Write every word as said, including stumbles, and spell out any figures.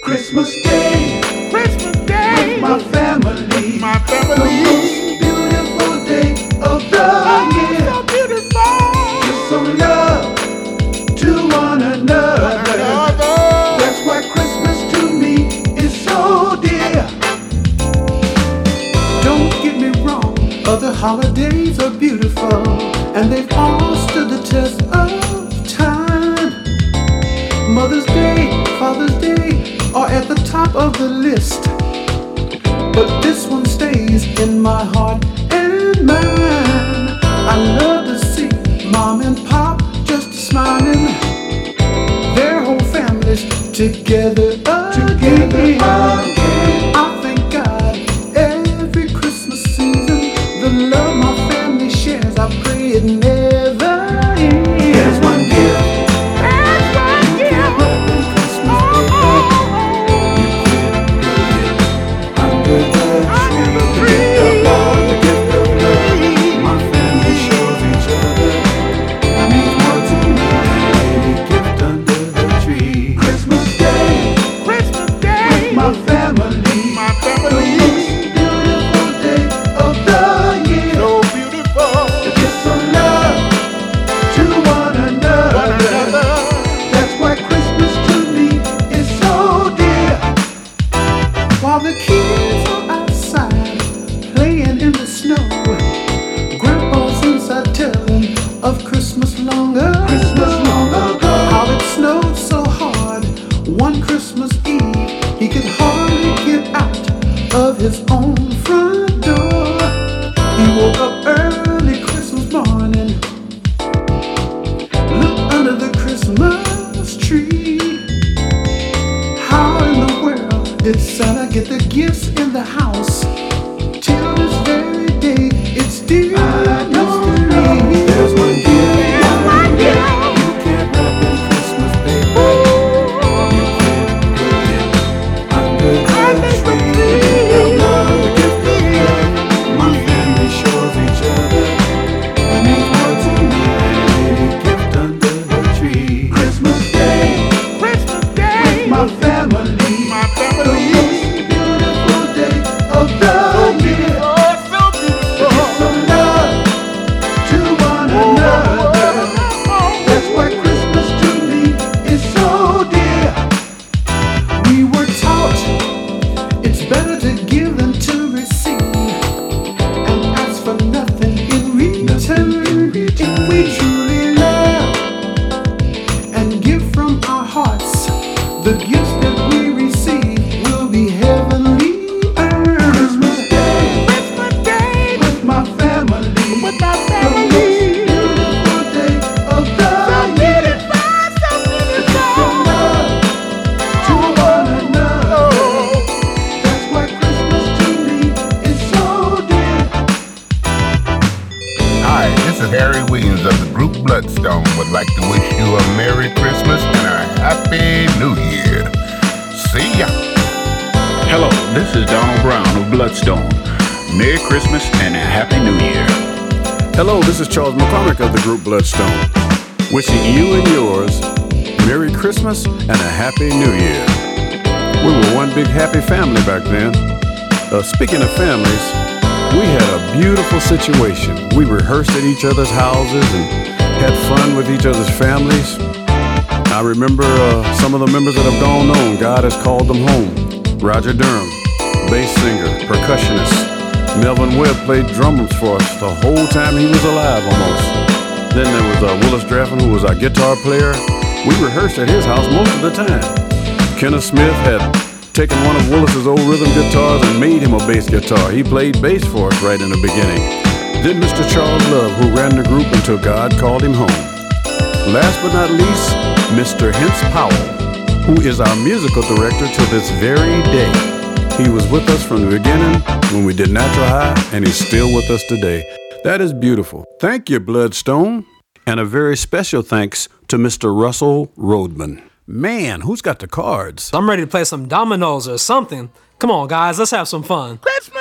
Christmas Day, Christmas Day, with my family, my family. The most beautiful day of the oh, year. So beautiful. Just some love to one another. One another. That's why Christmas to me is so dear. Don't get me wrong, other holidays are beautiful, and they've all stood the test of time. Mother's Day, Father's Day are at the top of the list, but this one stays in my heart and mind. I love to see Mom and Pop just smiling, their whole families together again. Together again. I thank God every Christmas season, the love my family shares, I pray it never ends. There's one gift. Hello, this is Charles McCormick of the group Bloodstone, wishing you and yours Merry Christmas and a Happy New Year. We were one big happy family back then. Uh, speaking of families, we had a beautiful situation. We rehearsed at each other's houses and had fun with each other's families. I remember uh, some of the members that have gone on. God has called them home. Roger Durham, bass singer, percussionist. Melvin Webb played drums for us the whole time he was alive almost. Then there was uh, Willis Draffin, who was our guitar player. We rehearsed at his house most of the time. Kenneth Smith had taken one of Willis's old rhythm guitars and made him a bass guitar. He played bass for us right in the beginning. Then Mister Charles Love, who ran the group until God called him home. Last but not least, Mister Hence Powell, who is our musical director to this very day. He was with us from the beginning when we did Natural High, and he's still with us today. That is beautiful. Thank you, Bloodstone. And a very special thanks to Mister Russell Roadman. Man, who's got the cards? I'm ready to play some dominoes or something. Come on, guys, let's have some fun. Christmas